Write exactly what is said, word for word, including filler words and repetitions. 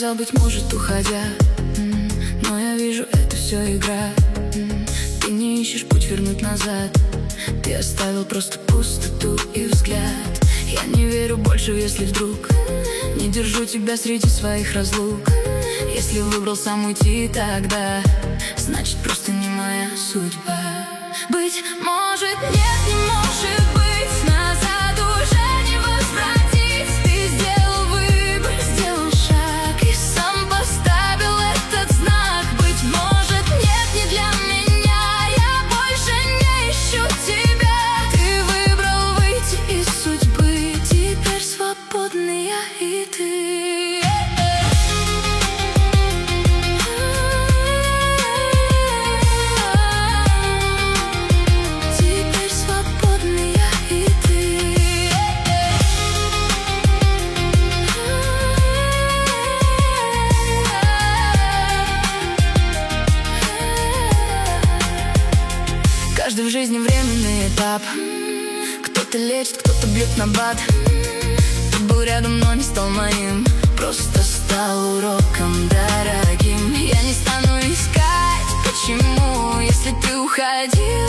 сказал, быть может, уходя, но я вижу, это все игра. Ты не ищешь путь вернуть назад, ты оставил просто пустоту и взгляд. Я не верю больше, если вдруг не держу тебя среди своих разлук. Если выбрал сам уйти, тогда значит просто не моя судьба. Быть может, нет, не может быть, назад уже не возвратить. Ты сделал выбор, сделал шаг и сам поставил этот знак. Быть может, нет, не для меня, я больше не ищу тебя. Ты выбрал выйти из судьбы, теперь свободный я и ты. Каждый в жизни временный этап. Кто-то лечит, кто-то бьет на бат. Ты был рядом, но не стал моим, просто стал уроком дорогим. Я не стану искать, почему, если ты уходил.